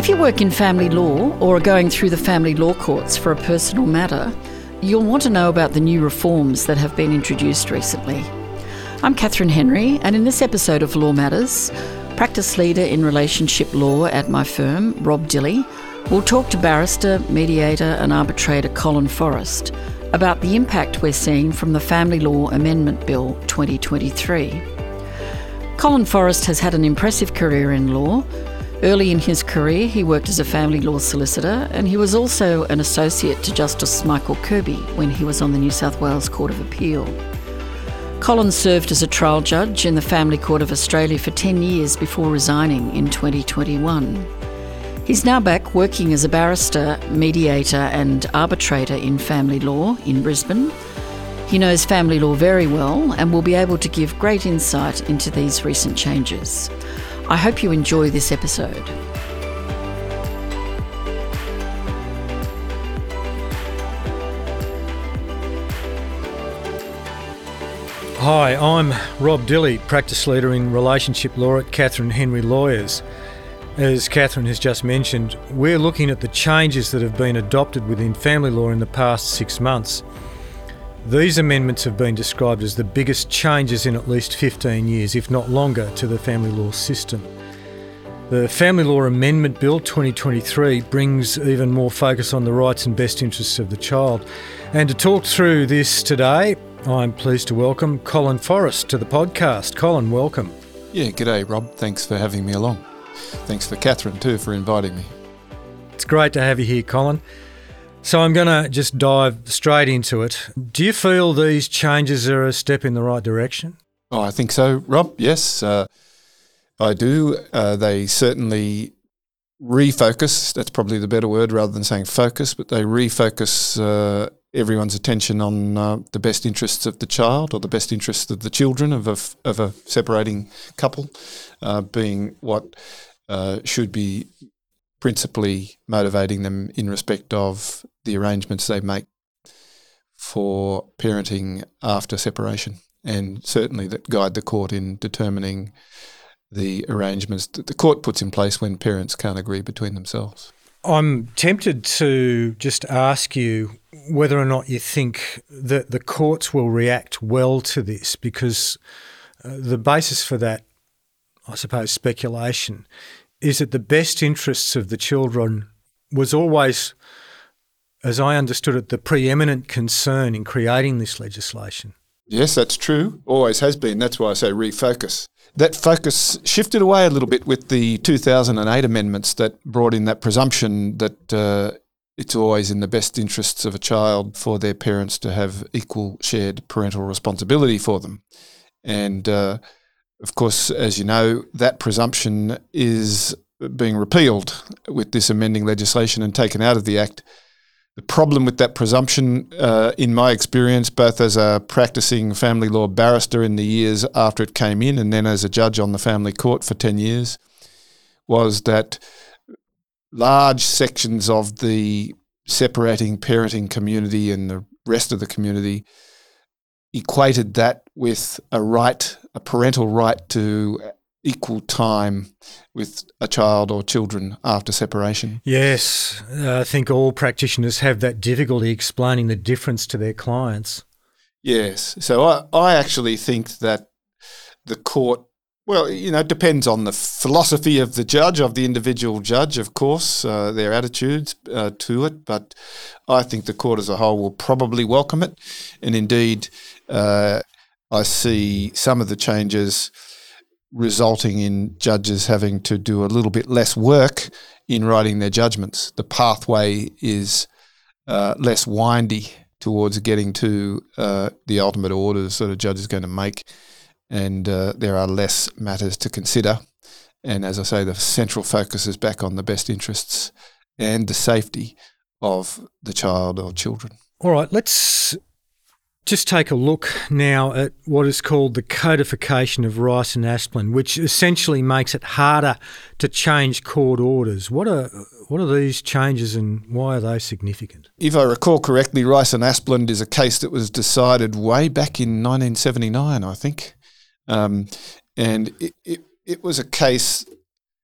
If you work in family law or are going through the family law courts for a personal matter, you'll want to know about the new reforms that have been introduced recently. I'm Catherine Henry, and in this episode of Law Matters, practice leader in relationship law at my firm, Rob Dilley, will talk to barrister, mediator and arbitrator Colin Forrest about the impact we're seeing from the Family Law Amendment Bill 2023. Colin Forrest has had an impressive career in law. Early in his career, he worked as a family law solicitor, and he was also an associate to Justice Michael Kirby when he was on the New South Wales Court of Appeal. Colin served as a trial judge in the Family Court of Australia for 10 years before resigning in 2021. He's now back working as a barrister, mediator and arbitrator in family law in Brisbane. He knows family law very well and will be able to give great insight into these recent changes. I hope you enjoy this episode. Hi, I'm Rob Dilley, practice leader in relationship law at Catherine Henry Lawyers. As Catherine has just mentioned, we're looking at the changes that have been adopted within family law in the past 6 months. These amendments have been described as the biggest changes in at least 15 years, if not longer, to the family law system. The Family Law Amendment Bill 2023 brings even more focus on the rights and best interests of the child. And to talk through this today, I'm pleased to welcome Colin Forrest to the podcast. Colin, welcome. Yeah, g'day Rob. Thanks for having me along. Thanks for Catherine too for inviting me. It's great to have you here, Colin. So I'm going to just dive straight into it. Do you feel these changes are a step in the right direction? Oh, I think so, Rob. Yes, I do. They certainly refocus, that's probably the better word rather than saying focus, but they refocus everyone's attention on the best interests of the child or the best interests of the children of a separating couple, being what should be principally motivating them in respect of the arrangements they make for parenting after separation, and certainly that guide the court in determining the arrangements that the court puts in place when parents can't agree between themselves. I'm tempted to just ask you whether or not you think that the courts will react well to this, because the basis for that, I suppose, speculation is that the best interests of the children was always, as I understood it, the preeminent concern in creating this legislation. Yes, that's true. Always has been. That's why I say refocus. That focus shifted away a little bit with the 2008 amendments that brought in that presumption that it's always in the best interests of a child for their parents to have equal shared parental responsibility for them. And of course, as you know, that presumption is being repealed with this amending legislation and taken out of the Act. The problem with that presumption, in my experience, both as a practicing family law barrister in the years after it came in and then as a judge on the family court for 10 years, was that large sections of the separating parenting community and the rest of the community equated that with a parental right to equal time with a child or children after separation. Yes, I think all practitioners have that difficulty explaining the difference to their clients. Yes, so I actually think that the court, well, it depends on the philosophy of the judge, of the individual judge, of course, their attitudes to it, but I think the court as a whole will probably welcome it. And indeed, I see some of the changes resulting in judges having to do a little bit less work in writing their judgments. The pathway is less windy towards getting to the ultimate orders that a judge is going to make, and there are less matters to consider. And as I say, the central focus is back on the best interests and the safety of the child or children. All right, let's just take a look now at what is called the codification of Rice and Asplen, which essentially makes it harder to change court orders. What are these changes and why are they significant? If I recall correctly, Rice and Asplen is a case that was decided way back in 1979, I think. And it was a case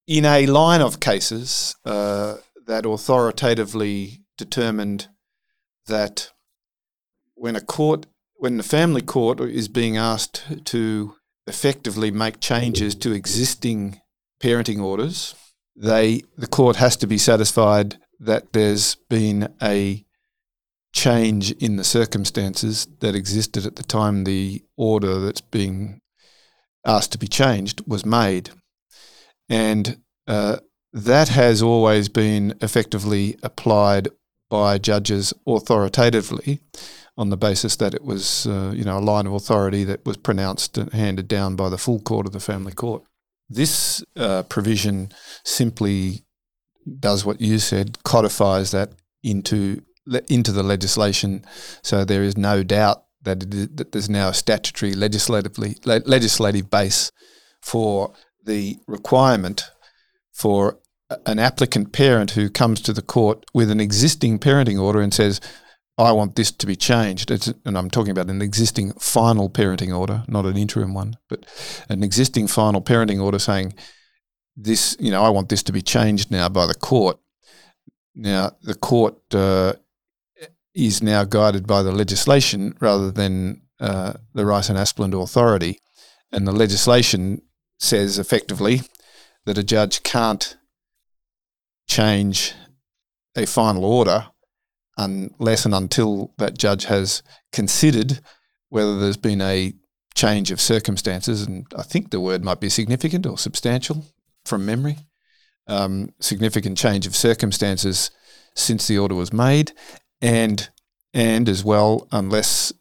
in a line of cases that authoritatively determined that when the family court is being asked to effectively make changes to existing parenting orders, the court has to be satisfied that there's been a change in the circumstances that existed at the time the order that's being asked to be changed was made. And that has always been effectively applied by judges authoritatively on the basis that it was a line of authority that was pronounced and handed down by the full court of the family court. This provision simply does what you said, codifies that into the legislation, so there is no doubt that there's now a statutory legislative base for the requirement for an applicant parent who comes to the court with an existing parenting order and says, I want this to be changed. And I'm talking about an existing final parenting order, not an interim one, but an existing final parenting order saying this, I want this to be changed now by the court. Now, the court is now guided by the legislation rather than the Rice and Asplund Authority. And the legislation says effectively that a judge can't change a final order unless and until that judge has considered whether there's been a change of circumstances, and I think the word might be significant or substantial from memory, significant change of circumstances since the order was made, and as well, unless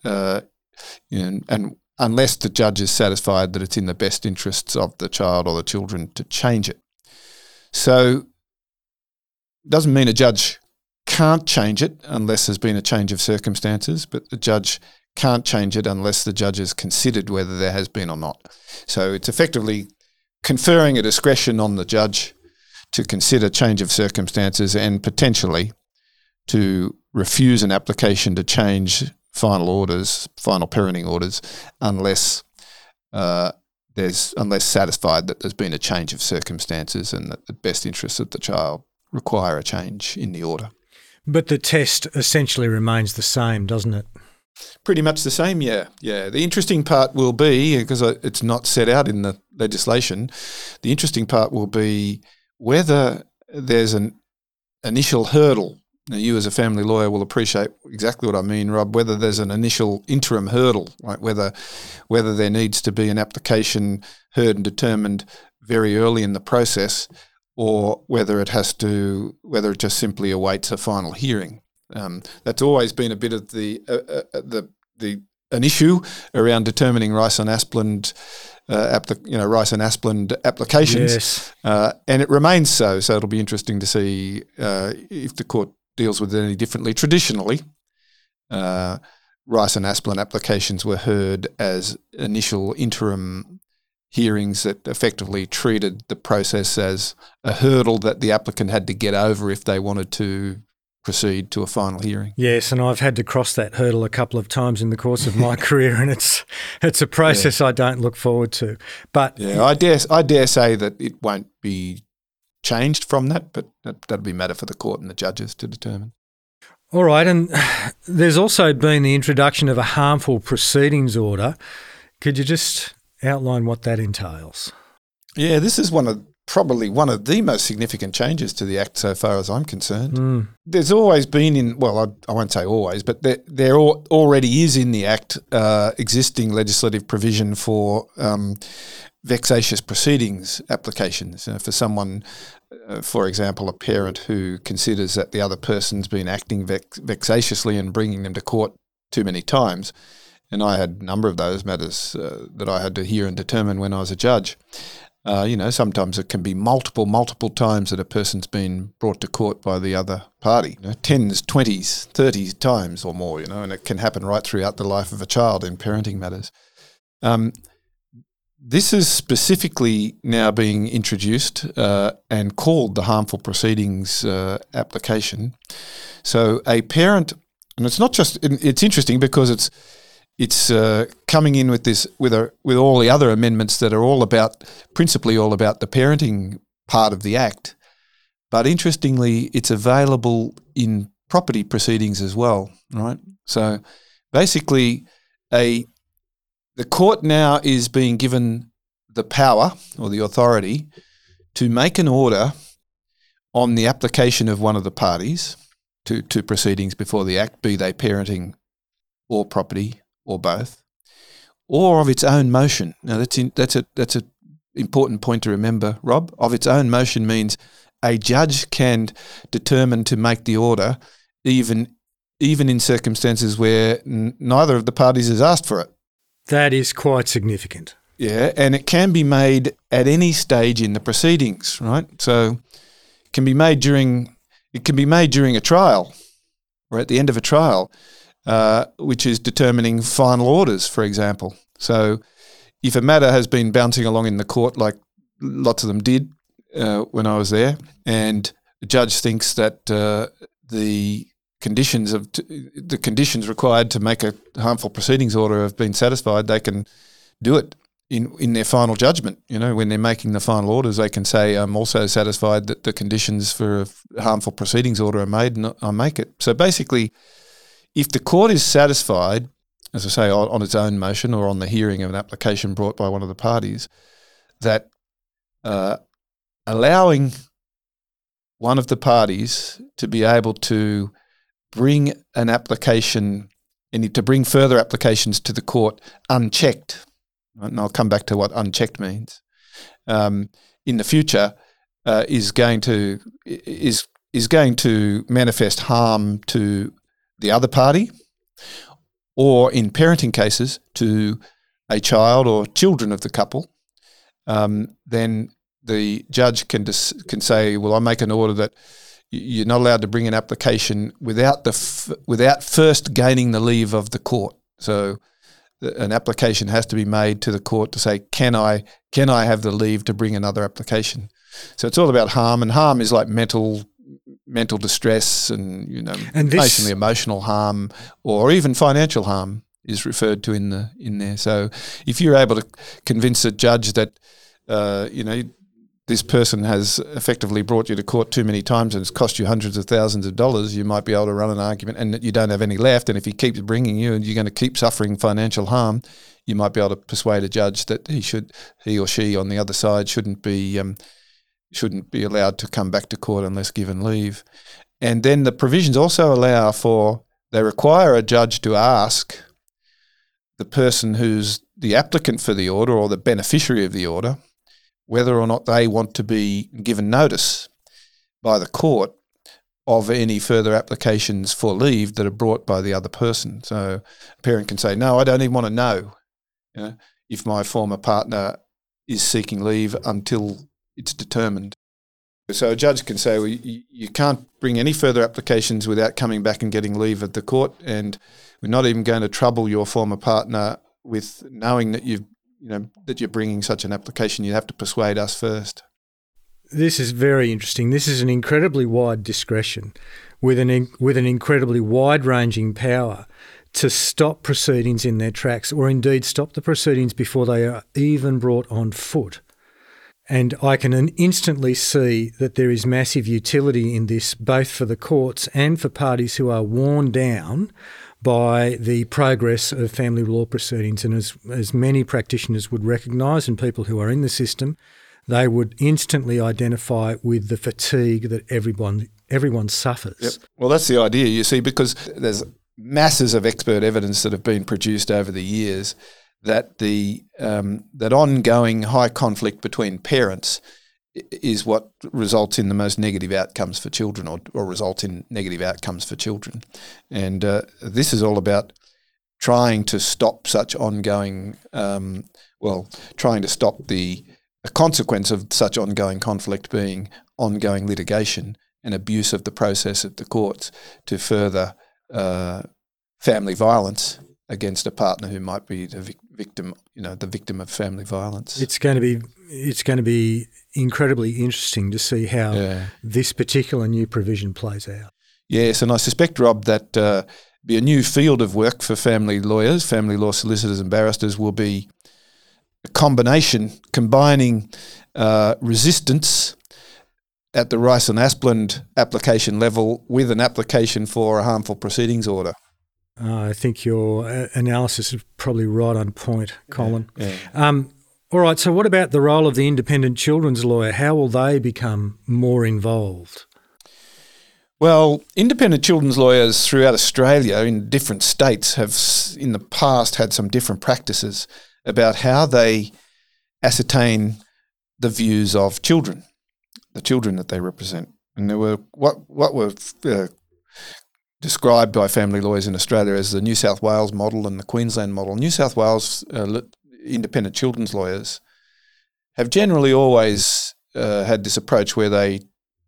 unless the judge is satisfied that it's in the best interests of the child or the children to change it. So it doesn't mean a judge can't change it unless there's been a change of circumstances, but the judge can't change it unless the judge has considered whether there has been or not. So it's effectively conferring a discretion on the judge to consider change of circumstances and potentially to refuse an application to change final parenting orders, unless satisfied that there's been a change of circumstances and that the best interests of the child require a change in the order. But the test essentially remains the same, doesn't it? Pretty much the same, yeah. The interesting part will be, because it's not set out in the legislation, the interesting part will be whether there's an initial hurdle. Now, you as a family lawyer will appreciate exactly what I mean, Rob, whether there's an initial interim hurdle, like whether there needs to be an application heard and determined very early in the process, or whether it just simply awaits a final hearing. That's always been a bit of an issue around determining Rice and Asplund applications, yes. And it remains so. So it'll be interesting to see if the court deals with it any differently. Traditionally, Rice and Asplund applications were heard as initial interim hearings that effectively treated the process as a hurdle that the applicant had to get over if they wanted to proceed to a final hearing. Yes, and I've had to cross that hurdle a couple of times in the course of my career, and it's a process I don't look forward to. But I dare say that it won't be changed from that, but that'll be a matter for the court and the judges to determine. All right, and there's also been the introduction of a harmful proceedings order. Could you just outline what that entails? Yeah, this is probably one of the most significant changes to the Act so far as I'm concerned. There's always been I won't say always, but there already is in the Act existing legislative provision for vexatious proceedings applications. For someone, for example, a parent who considers that the other person's been acting vexatiously and bringing them to court too many times. And I had a number of those matters that I had to hear and determine when I was a judge. Sometimes it can be multiple times that a person's been brought to court by the other party, 10s, 20s, 30s times or more, and it can happen right throughout the life of a child in parenting matters. This is specifically now being introduced and called the harmful proceedings application. So a parent, and it's not just, it's interesting because it's coming in with this with all the other amendments that are principally all about the parenting part of the Act. But interestingly, it's available in property proceedings as well, right? So basically, the court now is being given the power or the authority to make an order on the application of one of the parties to proceedings before the Act, be they parenting or property or both, or of its own motion. Now that's a important point to remember, Rob. Of its own motion means a judge can determine to make the order even in circumstances where neither of the parties has asked for it. That is quite significant. Yeah, and it can be made at any stage in the proceedings, right? So it can be made during a trial or at the end of a trial, which is determining final orders, for example. So if a matter has been bouncing along in the court, like lots of them did when I was there, and the judge thinks that the conditions required to make a harmful proceedings order have been satisfied, they can do it in their final judgment. You know, when they're making the final orders, they can say, I'm also satisfied that the conditions for a harmful proceedings order are made, and I make it. So basically, if the court is satisfied, as I say, on its own motion or on the hearing of an application brought by one of the parties, that allowing one of the parties to be able to bring an application and to bring further applications to the court unchecked, and I'll come back to what unchecked means, in the future is going to manifest harm to the other party, or in parenting cases to a child or children of the couple, then the judge can say, well, I make an order that you're not allowed to bring an application without first gaining the leave of the court. So an application has to be made to the court to say, can I have the leave to bring another application? So it's all about harm, and harm is like mental distress and basically emotional harm, or even financial harm is referred to in there. So if you're able to convince a judge that this person has effectively brought you to court too many times and it's cost you hundreds of thousands of dollars, you might be able to run an argument, and that you don't have any left. And if he keeps bringing you and you're going to keep suffering financial harm, you might be able to persuade a judge that he or she on the other side shouldn't be allowed to come back to court unless given leave. And then the provisions also they require a judge to ask the person who's the applicant for the order or the beneficiary of the order whether or not they want to be given notice by the court of any further applications for leave that are brought by the other person. So a parent can say, no, I don't even want to know, if my former partner is seeking leave until it's determined. So a judge can say, well, you can't bring any further applications without coming back and getting leave of the court, and we're not even going to trouble your former partner with knowing that that you're bringing such an application. You have to persuade us first. This is very interesting. This is an incredibly wide discretion with an incredibly wide-ranging power to stop proceedings in their tracks, or indeed stop the proceedings before they are even brought on foot. And I can instantly see that there is massive utility in this, both for the courts and for parties who are worn down by the progress of family law proceedings. And as many practitioners would recognise, and people who are in the system, they would instantly identify with the fatigue that everyone suffers. Yep. Well, that's the idea, you see, because there's masses of expert evidence that have been produced over the years that that ongoing high conflict between parents is what results in the most negative outcomes for children, or results in negative outcomes for children. And this is all about trying to stop such ongoing, trying to stop the consequence of such ongoing conflict being ongoing litigation and abuse of the process at the courts to further family violence against a partner who might be the victim of family violence. It's going to be incredibly interesting to see how this particular new provision plays out. Yes, and I suspect, Rob, that be a new field of work for family lawyers, family law solicitors and barristers will be a combining resistance at the Rice and Aspland application level with an application for a harmful proceedings order. I think your analysis is probably right on point, Colin. Yeah. All right, so what about the role of the independent children's lawyer? How will they become more involved? Well, independent children's lawyers throughout Australia in different states have in the past had some different practices about how they ascertain the views of children, the children that they represent. And there were what were described by family lawyers in Australia as the New South Wales model and the Queensland model. New South Wales independent children's lawyers have generally always had this approach where they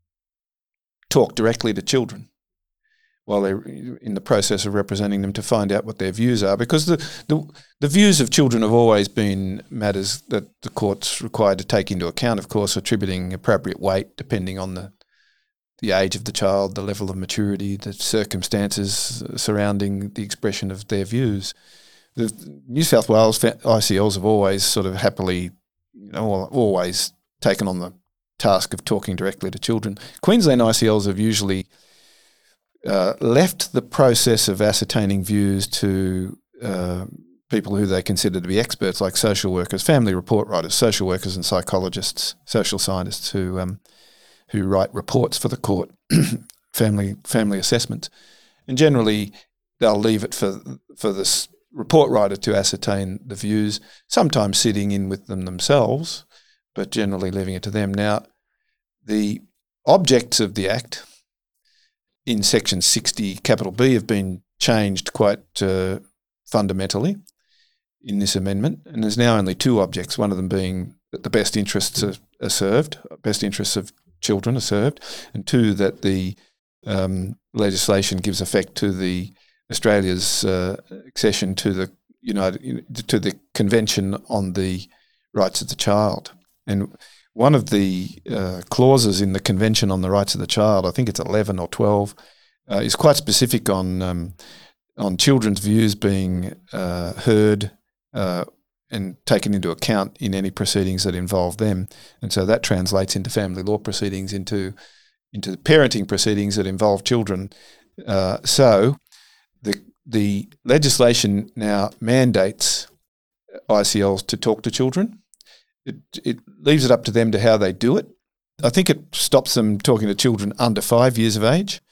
talk directly to children while they're in the process of representing them to find out what their views are, because the views of children have always been matters that the court's required to take into account, of course, attributing appropriate weight depending on the age of the child, the level of maturity, the circumstances surrounding the expression of their views. The New South Wales ICLs have always sort of happily, always taken on the task of talking directly to children. Queensland ICLs have usually left the process of ascertaining views to people who they consider to be experts, like social workers, family report writers, social workers and psychologists, social scientists who write reports for the court, family assessments. And generally they'll leave it for this report writer to ascertain the views, sometimes sitting in with them themselves, but generally leaving it to them. Now, the objects of the Act in Section 60, capital B, have been changed quite fundamentally in this amendment, and there's now only two objects, one of them being that the best interests are served, best interests of children are served, and two, that the legislation gives effect to the Australia's accession to the Convention on the Rights of the Child. And one of the clauses in the Convention on the Rights of the Child, I think it's 11 or 12, is quite specific on children's views being heard and taken into account in any proceedings that involve them. And so that translates into family law proceedings, into parenting proceedings that involve children. So the legislation now mandates ICLs to talk to children. It leaves it up to them to how they do it. I think it stops them talking to children under 5 years of age.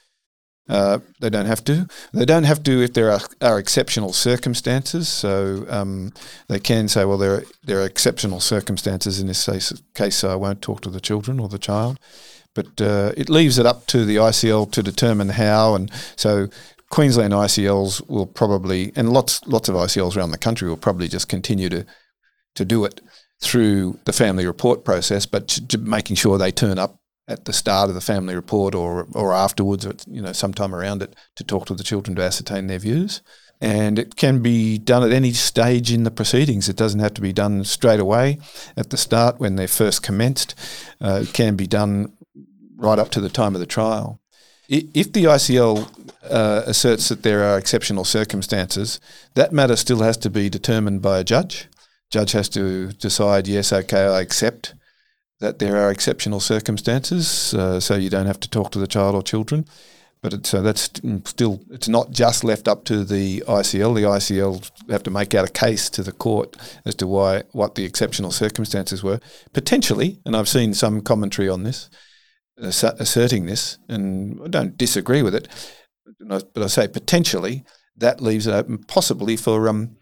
They don't have to. They don't have to if there are exceptional circumstances. So they can say, well, there are exceptional circumstances in this case, so I won't talk to the children or the child. But it leaves it up to the ICL to determine how. And so Queensland ICLs will probably, and lots of ICLs around the country will probably just continue to do it through the family report process, but making sure they turn up at the start of the family report or afterwards, or sometime around it, to talk to the children to ascertain their views. And it can be done at any stage in the proceedings. It doesn't have to be done straight away at the start when they're first commenced. It can be done right up to the time of the trial. If the ICL asserts that there are exceptional circumstances, that matter still has to be determined by a judge. Judge has to decide, yes, okay, I accept that there are exceptional circumstances, so you don't have to talk to the child or children. But that's still, it's not just left up to the ICL. The ICL have to make out a case to the court as to what the exceptional circumstances were. Potentially, and I've seen some commentary on this, asserting this, and I don't disagree with it, but I say potentially that leaves it open possibly for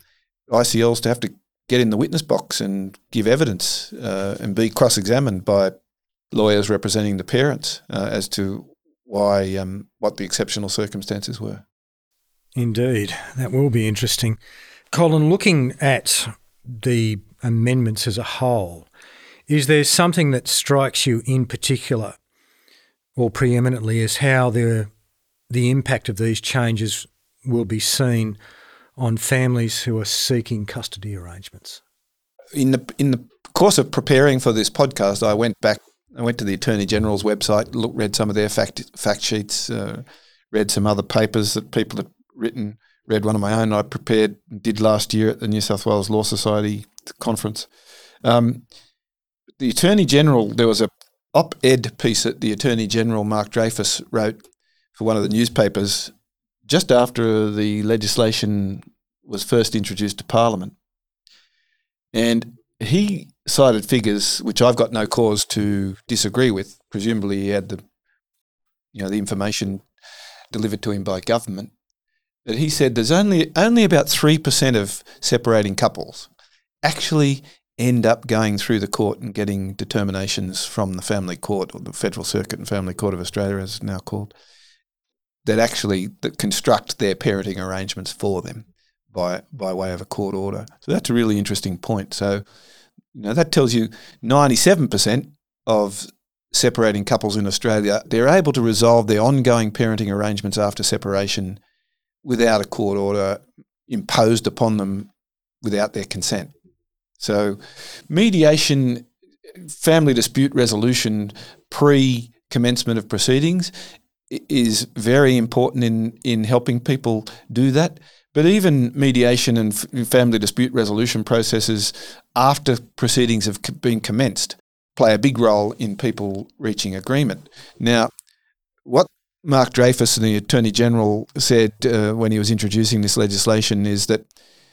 ICLs to have to get in the witness box and give evidence and be cross-examined by lawyers representing the parents as to why what the exceptional circumstances were. Indeed, that will be interesting. Colin, looking at the amendments as a whole, is there something that strikes you in particular or preeminently as how the impact of these changes will be seen on families who are seeking custody arrangements? In the course of preparing for this podcast, I went to the Attorney General's website, read some of their fact sheets, read some other papers that people had written, read one of my own I prepared, did last year at the New South Wales Law Society conference. The Attorney General, there was op-ed piece that the Attorney General, Mark Dreyfus, wrote for one of the newspapers just after the legislation was first introduced to Parliament. And he cited figures which I've got no cause to disagree with. Presumably he had the information delivered to him by government. But he said there's only about 3% of separating couples actually end up going through the court and getting determinations from the Family Court, or the Federal Circuit and Family Court of Australia, as it's now called, that construct their parenting arrangements for them by way of a court order. So that's a really interesting point. So, that tells you 97% of separating couples in Australia, they're able to resolve their ongoing parenting arrangements after separation without a court order imposed upon them without their consent. So mediation, family dispute resolution pre-commencement of proceedings is very important in helping people do that. But even mediation and family dispute resolution processes after proceedings have been commenced play a big role in people reaching agreement. Now, what Mark Dreyfus and the Attorney General said when he was introducing this legislation is that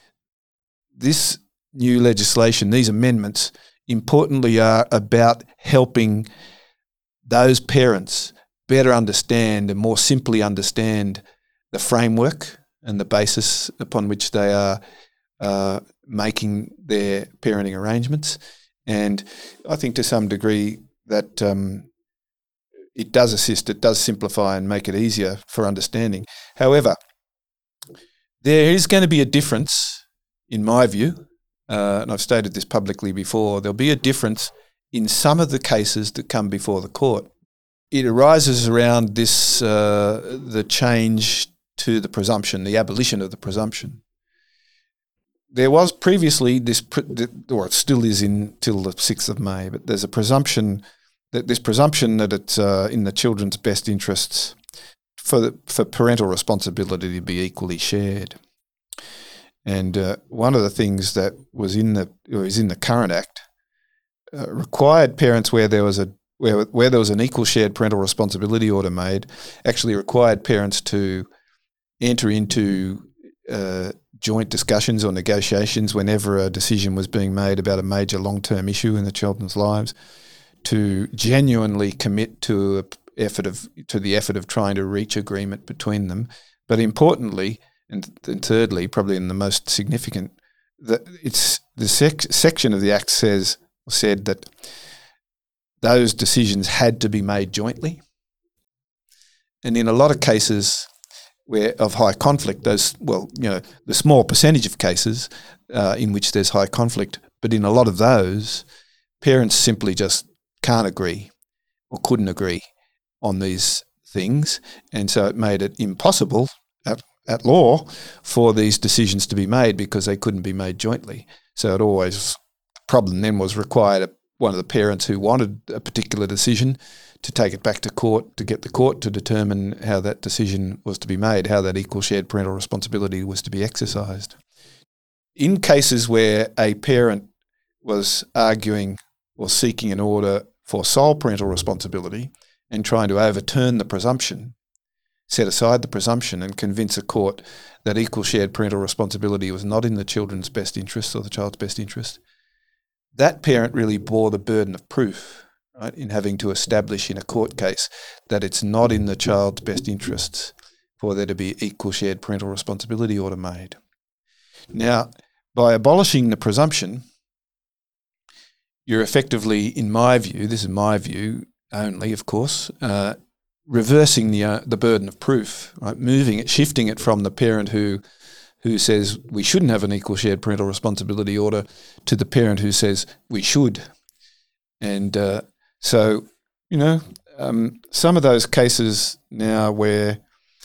this new legislation, these amendments, importantly are about helping those parents better understand and more simply understand the framework and the basis upon which they are making their parenting arrangements. And I think to some degree that it does assist, it does simplify and make it easier for understanding. However, there is going to be a difference, in my view, and I've stated this publicly before, there'll be a difference in some of the cases that come before the court. It arises around this, the change to the presumption, the abolition of the presumption. There was previously or it still is until the 6th of May, but there's a presumption that it's in the children's best interests for parental responsibility to be equally shared. And one of the things that is in the current Act required parents where there was an equal shared parental responsibility order made, actually required parents to enter into joint discussions or negotiations whenever a decision was being made about a major long-term issue in the children's lives, to genuinely commit to the effort of trying to reach agreement between them. But importantly, and thirdly, probably in the most significant, section of the Act said that those decisions had to be made jointly. And in a lot of cases of high conflict, the small percentage of cases in which there's high conflict, but in a lot of those, parents simply just can't agree or couldn't agree on these things. And so it made it impossible at law for these decisions to be made because they couldn't be made jointly. So the problem then was required one of the parents who wanted a particular decision to take it back to court, to get the court to determine how that decision was to be made, how that equal shared parental responsibility was to be exercised. In cases where a parent was arguing or seeking an order for sole parental responsibility and trying to overturn the presumption, set aside the presumption and convince a court that equal shared parental responsibility was not in the children's best interest or the child's best interest, that parent really bore the burden of proof, right, in having to establish in a court case that it's not in the child's best interests for there to be equal shared parental responsibility order made. Now, by abolishing the presumption, you're effectively, in my view, this is my view only, of course, reversing the burden of proof, right? Shifting it from the parent who says we shouldn't have an equal shared parental responsibility order to the parent who says we should. And so, some of those cases now where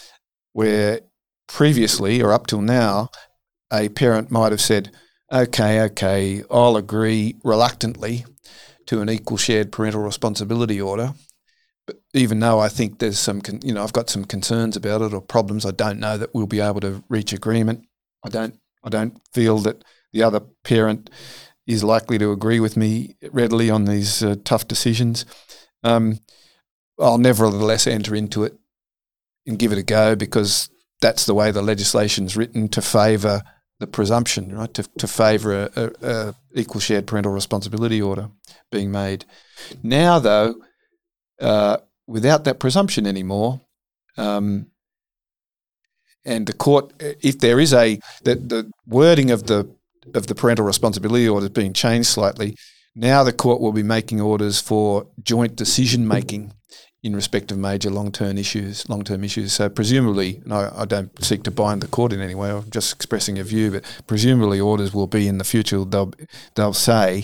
previously or up till now, a parent might have said, okay, I'll agree reluctantly to an equal shared parental responsibility order. But even though I think there's I've got some concerns about it or problems, I don't know that we'll be able to reach agreement. I don't feel that the other parent is likely to agree with me readily on these tough decisions. I'll nevertheless enter into it and give it a go, because that's the way the legislation's written, to favour the presumption, right? To favour a equal shared parental responsibility order being made. Now, though, without that presumption anymore, and the court, if there is the wording of the parental responsibility order is being changed slightly, now the court will be making orders for joint decision making in respect of major long-term issues. So presumably, and I don't seek to bind the court in any way, I'm just expressing a view, but presumably orders will be in the future, they'll say,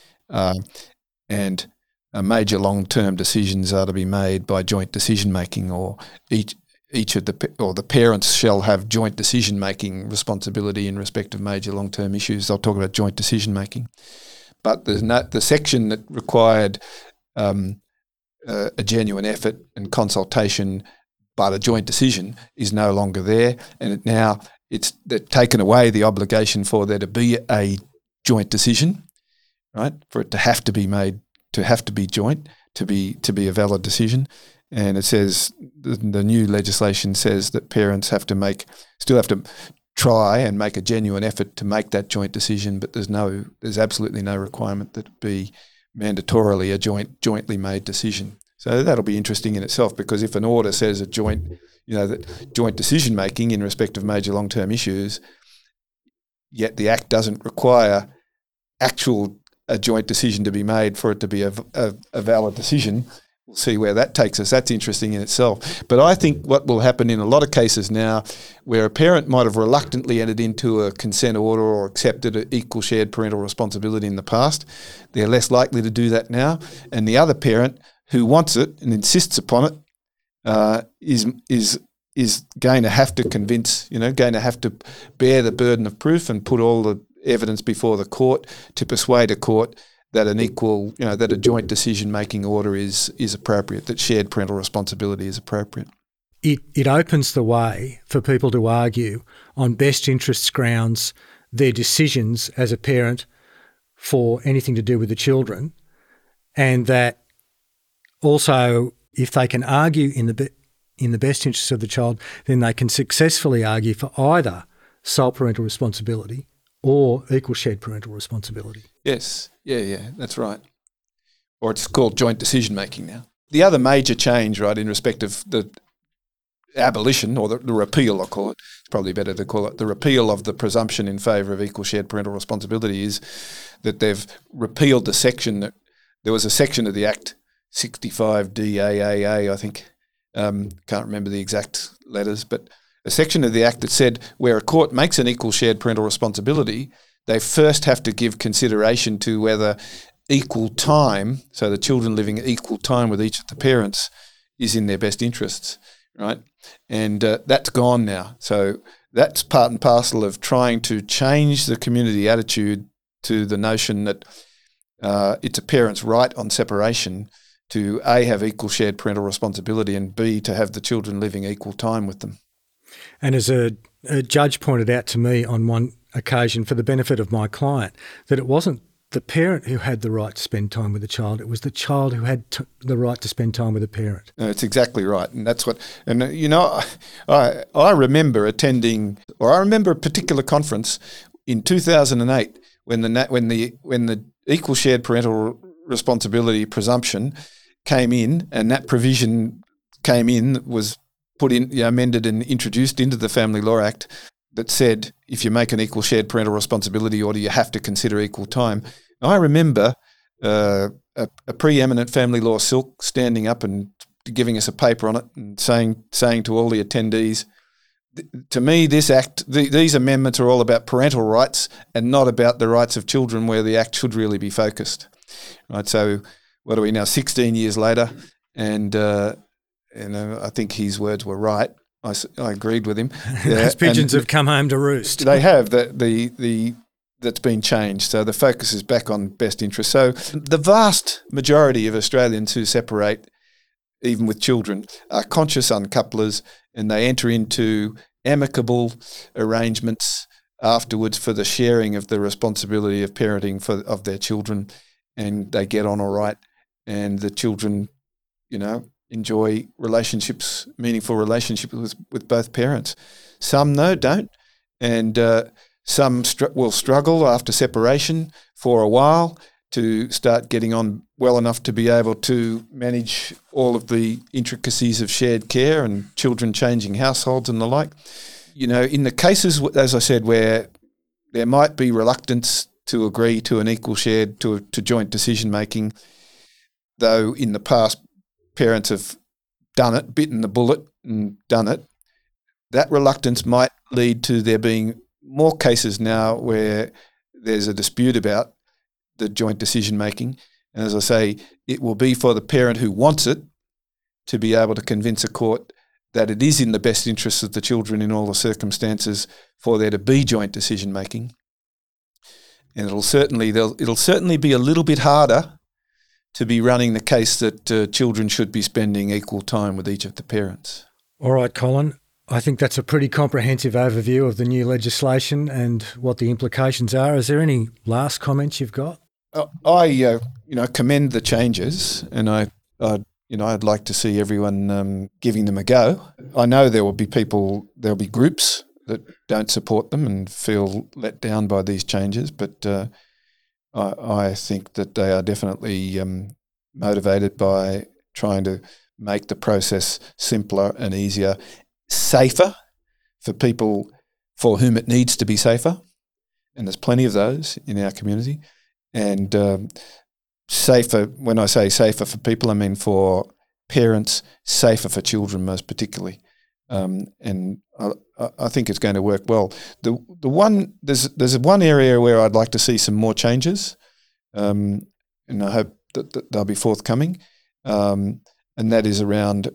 and major long-term decisions are to be made by joint decision-making, or each of the parents shall have joint decision-making responsibility in respect of major long-term issues. They'll talk about joint decision-making. But the section that required a genuine effort and consultation, but a joint decision, is no longer there, and they've taken away the obligation for there to be a joint decision, right? For it to have to be made, to have to be joint, to be a valid decision. And it says, the new legislation says that parents still have to try and make a genuine effort to make that joint decision, but there's absolutely no requirement that it be mandatorily a jointly made decision. So that'll be interesting in itself, because if an order says that joint decision making in respect of major long-term issues, yet the Act doesn't require a joint decision to be made for it to be a valid decision, we'll see where that takes us. That's interesting in itself. But I think what will happen in a lot of cases now, where a parent might have reluctantly entered into a consent order or accepted an equal shared parental responsibility in the past, they're less likely to do that now. And the other parent who wants it and insists upon it is going to have to going to have to bear the burden of proof and put all the evidence before the court to persuade a court that that a joint decision-making order is appropriate, that shared parental responsibility is appropriate. It opens the way for people to argue on best interests grounds their decisions as a parent for anything to do with the children, and that also, if they can argue in the best interests of the child, then they can successfully argue for either sole parental responsibility or equal shared parental responsibility. Yes, yeah, that's right. Or it's called joint decision-making now. The other major change, right, in respect of the abolition, or the repeal, I'll call it, it's probably better to call it the repeal of the presumption in favour of equal shared parental responsibility, is that they've repealed the section that, there was a section of the Act, 65DAAA, I think, can't remember the exact letters, but a section of the Act that said where a court makes an equal shared parental responsibility, they first have to give consideration to whether equal time, so the children living equal time with each of the parents, is in their best interests, right? And that's gone now. So that's part and parcel of trying to change the community attitude to the notion that it's a parent's right on separation to A, have equal shared parental responsibility, and B, to have the children living equal time with them. And as a judge pointed out to me on one occasion, for the benefit of my client, that it wasn't the parent who had the right to spend time with the child, it was the child who had the right to spend time with the parent. No, it's exactly right. And that's what, and I remember attending, or I remember a particular conference in 2008 when the equal shared parental responsibility presumption came in, and that provision came in, was put in, amended and introduced into the Family Law Act, that said if you make an equal shared parental responsibility order, you have to consider equal time. I remember a preeminent family law silk standing up and giving us a paper on it and saying to all the attendees, to me, this Act, these amendments are all about parental rights and not about the rights of children, where the Act should really be focused. Right. So what are we now, 16 years later? And I think his words were right. I agreed with him. Those pigeons have come home to roost. They have. That's been changed. So the focus is back on best interest. So the vast majority of Australians who separate, even with children, are conscious uncouplers, and they enter into amicable arrangements afterwards for the sharing of the responsibility of parenting of their children, and they get on all right, and the children enjoy meaningful relationships with both parents. Some, though, don't. And some will struggle after separation for a while to start getting on well enough to be able to manage all of the intricacies of shared care and children changing households and the like. In the cases, as I said, where there might be reluctance to agree to an equal shared, to joint decision-making, though in the past parents have done it, bitten the bullet and done it, that reluctance might lead to there being more cases now where there's a dispute about the joint decision-making. And as I say, it will be for the parent who wants it to be able to convince a court that it is in the best interests of the children in all the circumstances for there to be joint decision-making. And it'll certainly be a little bit harder to be running the case that children should be spending equal time with each of the parents. All right, Colin. I think that's a pretty comprehensive overview of the new legislation and what the implications are. Is there any last comments you've got? I commend the changes, and I'd like to see everyone giving them a go. I know there'll be groups that don't support them and feel let down by these changes, but I think that they are definitely motivated by trying to make the process simpler and easier, safer for people for whom it needs to be safer, and there's plenty of those in our community. And safer, when I say safer for people, I mean for parents, safer for children most particularly. And I think it's going to work well. There's one area where I'd like to see some more changes, and I hope that they'll be forthcoming, and that is around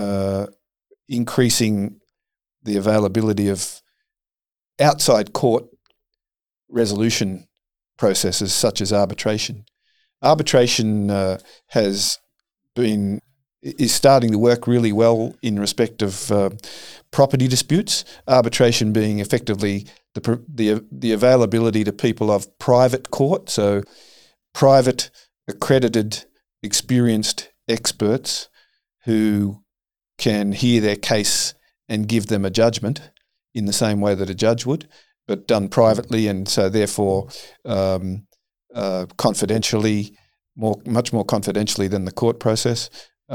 increasing the availability of outside court resolution processes such as arbitration. Arbitration is starting to work really well in respect of property disputes. Arbitration being effectively the availability to people of private court, so private, accredited, experienced experts who can hear their case and give them a judgment in the same way that a judge would, but done privately, and so therefore confidentially, much more confidentially than the court process,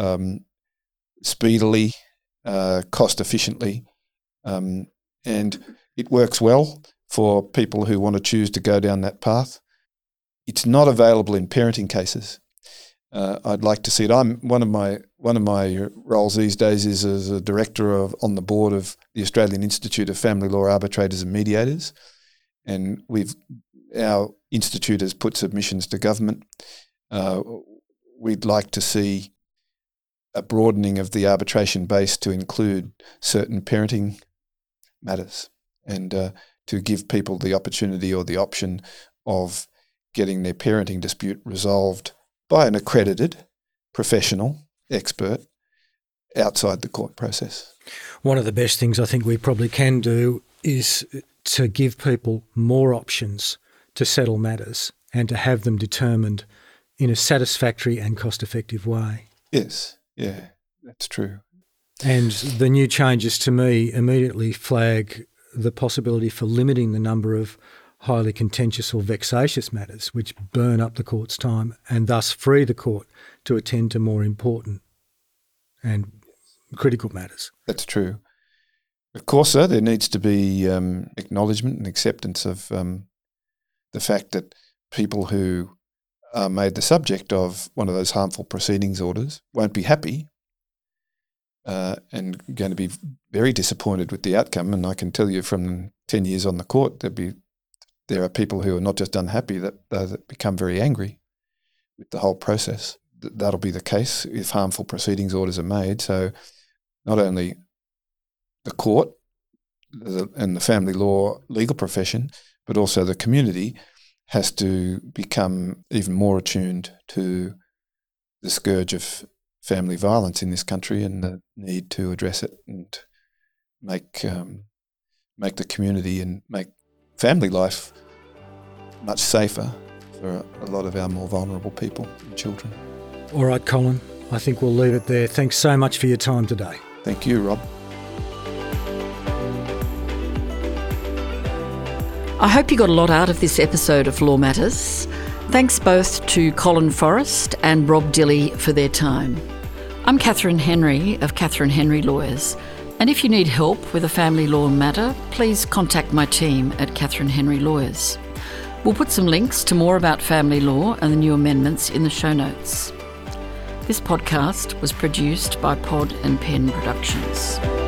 speedily, cost efficiently, and it works well for people who want to choose to go down that path. It's not available in parenting cases. I'd like to see it. One of my roles these days is as a director on the board of the Australian Institute of Family Law Arbitrators and Mediators, and our institute has put submissions to government. We'd like to see a broadening of the arbitration base to include certain parenting matters, and to give people the opportunity or the option of getting their parenting dispute resolved by an accredited professional expert outside the court process. One of the best things I think we probably can do is to give people more options to settle matters and to have them determined in a satisfactory and cost-effective way. Yes, yeah, that's true. And the new changes to me immediately flag the possibility for limiting the number of highly contentious or vexatious matters which burn up the court's time and thus free the court to attend to more important and critical matters. That's true. Of course, though, there needs to be acknowledgement and acceptance of the fact that people who are made the subject of one of those harmful proceedings orders won't be happy and going to be very disappointed with the outcome. And I can tell you from 10 years on the court, there are people who are not just unhappy, that become very angry with the whole process. That'll be the case if harmful proceedings orders are made. So not only the court and the family law legal profession, but also the community has to become even more attuned to the scourge of family violence in this country and the need to address it and make the community and make family life much safer for a lot of our more vulnerable people and children. All right, Colin, I think we'll leave it there. Thanks so much for your time today. Thank you, Rob. I hope you got a lot out of this episode of Law Matters. Thanks both to Colin Forrest and Rob Dilley for their time. I'm Catherine Henry of Catherine Henry Lawyers, and if you need help with a family law matter, please contact my team at Catherine Henry Lawyers. We'll put some links to more about family law and the new amendments in the show notes. This podcast was produced by Pod and Pen Productions.